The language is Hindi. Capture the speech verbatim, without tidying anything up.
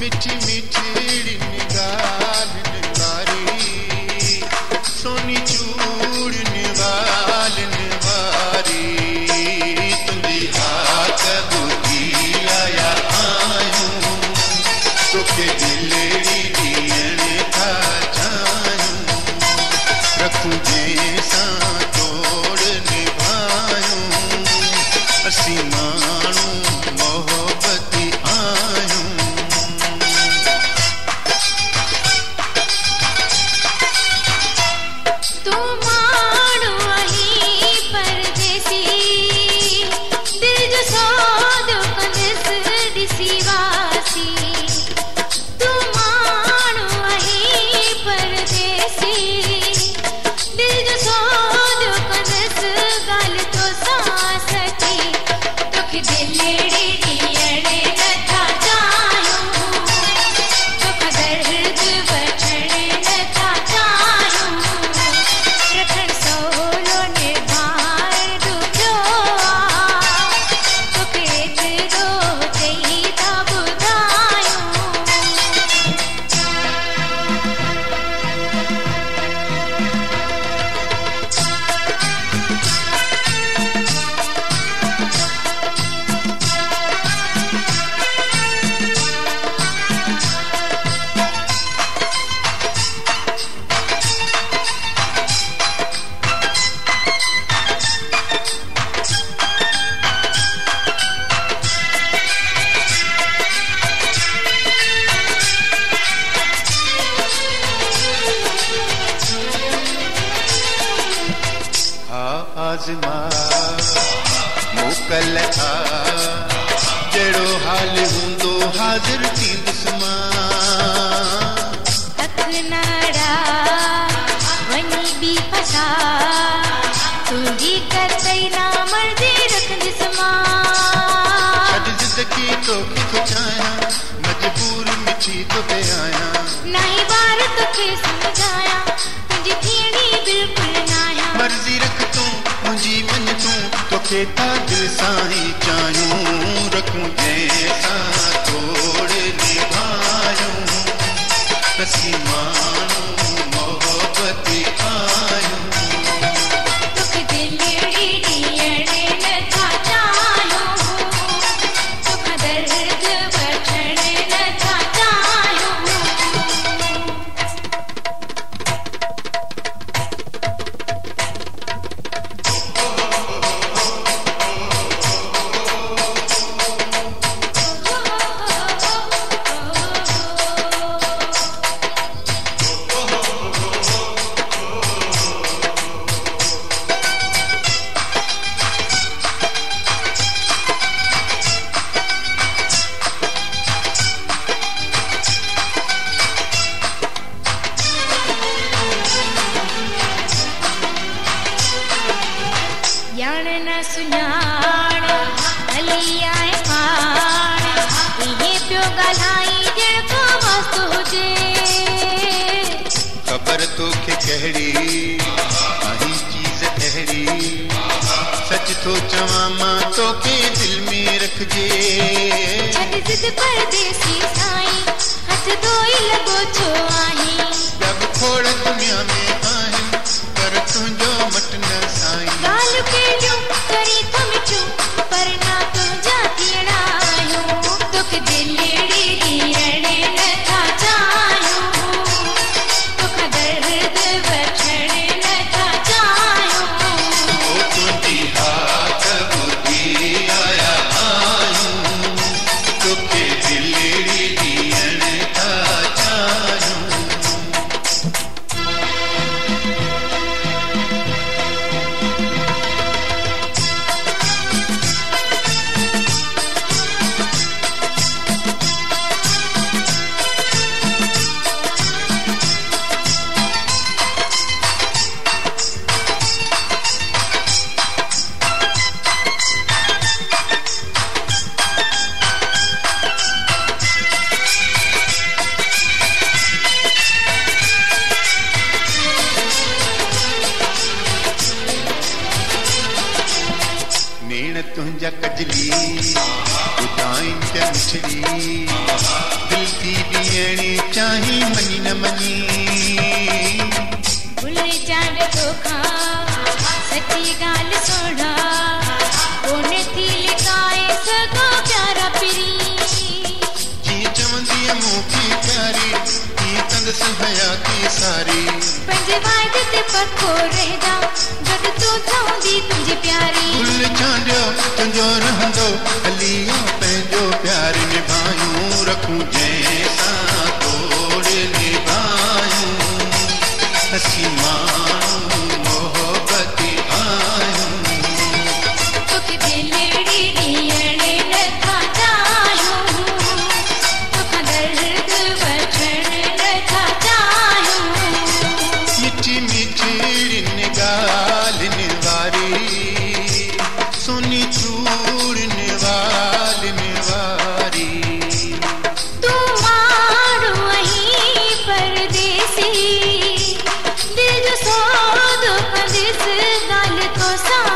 मिठी मिठी निगाह निवारी सोनी चूड़ निवाल निवारी तुझी हाथ बुद्धि आया आयूं तोखे दिलड़ी दियण था चायूं रखूं जैसां तोड़ निभायूं असी माण्हू मोहब्बती आयूं तू माण्हू आहीं परदेसी दिल जो सौदो कंदसि ॾिसी वासी तू माण्हू आहीं परदेसी दिल जो सौदो कंदसि ॻाल्हि तो सां सची तोखे दिलड़ी ॾियण नथा चाहियूं तोखां दर्द वठण नथा चाहियूं रखण सवलो निभाइण ॾुखियो आहे तोखे एतिरो चई था ॿुधायूं हा आज़मा मोकल आ जहिड़ो हाल हूंदो हाज़िर थींदुसि मां हक नाड़ा वञी बि फसा तुंहिंजी कतई ना मर्ज़ी रखंदसि मां छॾ ज़िंदगी तोखे थो चाहियां मजबूर मिठी तो पे आहियां नाही बार तोखे सम्झायां तुंहिंजी थियणी बिल्कुलु न आहियां मर्ज़ी रख तूं मुंहिंजी मन तूं तोखे था दिलि सां ई चाहियूं रखूं जंहिंसां तोड़ निभायूं असीं माण्हू मोहब्बती आयूं तोखे दिलड़ी ॾियण नथा चाहियूं तोखां दर्द वठण नथा चाहियूं ॼाण न सुञाण हली आहे पाण इहे पियो ॻाल्हाई ॼण को मस्तु हुजे ख़बर तोखे कहिड़ी आही चीज़ अहिड़ी सच थो चवां मां तोखे दिलि में रखजे छॾ ज़िद परदेसी साईं हथ धोई लॻो छो आहीं जब खोड़ दुनिया में आहिनि पर तुंहिंजो मट न साईं ॻाल्हि कहिड़ियूं करी थो मिठियूं पर ना तुंहिंजा थियण आहियूं तोखे दिलड़ी ॾियण नथा चाहियूं तोखां दर्द वठण नथा चाहियूं ओ तुंहिंजी हाथ बुद्धि आया आयूं तोखे दिलड़ी ॾियण था चाहियूं तुंहिंजा कजली ॿुधाइनि पिया मिठड़ी दिलि थी चाही मनी न मनी भुल जाण तोखा सची गाल सोढ़ा कोन थी लिकाए सगो प्यारा पिरी जी चवंदी मूंखे प्यारी ई कंदस हयाती सारी पंहिंजे वाइदे ते पक्को रहंदा जद तूं ठहंदी तुंहिंजी प्यारी भुल चांडियो तुंहिंजो रहंदो हलियो पंहिंजो प्यार निभायूं रखूं जंहिंसां तोड़े निभायूं हसी माण्हू मोहबत आयूं तोखे दिलड़ी ॾियण नथा चाहियूं तोखां दर्द वठण नथा चाहियूं मिठी मिठिड़िन ॻाल्हियुनि वारी सोनी चूड़िन वालिन वारी तूं माण्हू आहीं परदेसी दिल जो सौदो कंदिस ॻाल्हि तोसां